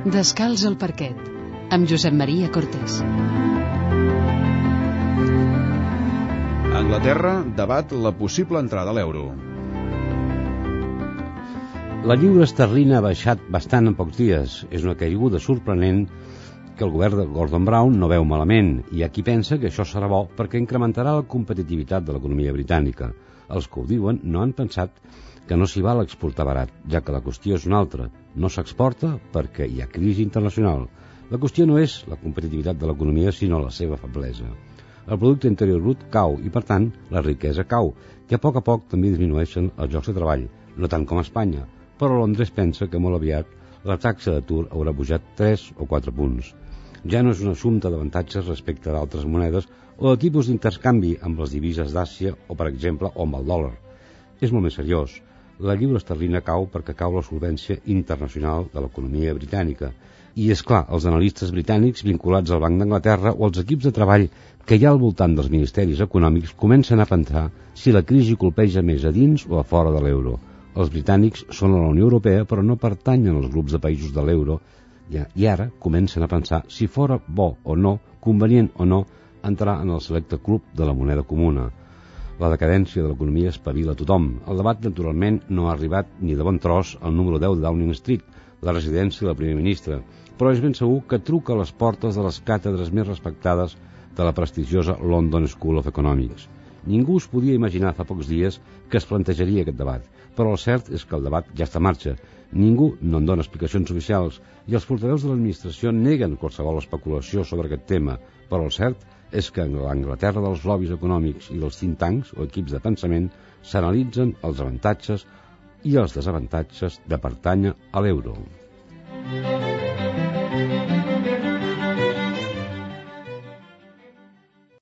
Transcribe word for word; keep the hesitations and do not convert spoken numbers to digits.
Descalç al parquet, amb Josep Maria Cortés. Anglaterra debat la possible entrada a l'euro. La lliura esterlina ha baixat bastant en pocs dies. És una caiguda sorprenent que el govern de Gordon Brown no veu malament, i hi ha qui pensa que això serà bo perquè incrementarà la competitivitat de l'economia britànica. Els que ho diuen no han pensat que no s'hi val exportar barat, ja que la qüestió és una altra. No s'exporta perquè hi ha crisi internacional. La qüestió no és la competitivitat de l'economia, sinó la seva feblesa. El producte interior brut cau i, per tant, la riquesa cau, que a poc a poc també disminueixen els llocs de treball, no tant com a Espanya, però Londres pensa que molt aviat la taxa d'atur haurà pujat tres o quatre punts. Ja no és un assumpte d'avantatges respecte d'altres monedes o de tipus d'intercanvi amb les divises d'Àsia o, per exemple, o amb el dòlar. És molt més seriós. La lliura esterlina cau perquè cau la solvència internacional de l'economia britànica. I, és clar, els analistes britànics vinculats al Banc d'Anglaterra o els equips de treball que hi ha al voltant dels ministeris econòmics comencen a pensar si la crisi colpeja més a dins o a fora de l'euro. Els britànics són a la Unió Europea però no pertanyen als grups de països de l'euro i ara comencen a pensar si fora bo o no, convenient o no, entrar en el selecte club de la moneda comuna. La decadència de l'economia espavila tothom. El debat, naturalment, no ha arribat ni de bon tros al número deu de Downing Street, la residència del primer ministre, però és ben segur que truca a les portes de les càtedres més respectades de la prestigiosa London School of Economics. Ningú es podia imaginar fa pocs dies que es plantejaria aquest debat, però el cert és que el debat ja està en marxa. Ningú no en dona explicacions oficials i els portaveus de l'administració neguen qualsevol especulació sobre aquest tema, però el cert és que en l'Anglaterra dels lobbies econòmics i dels think tanks o equips de pensament s'analitzen els avantatges i els desavantatges de pertànyer a l'euro.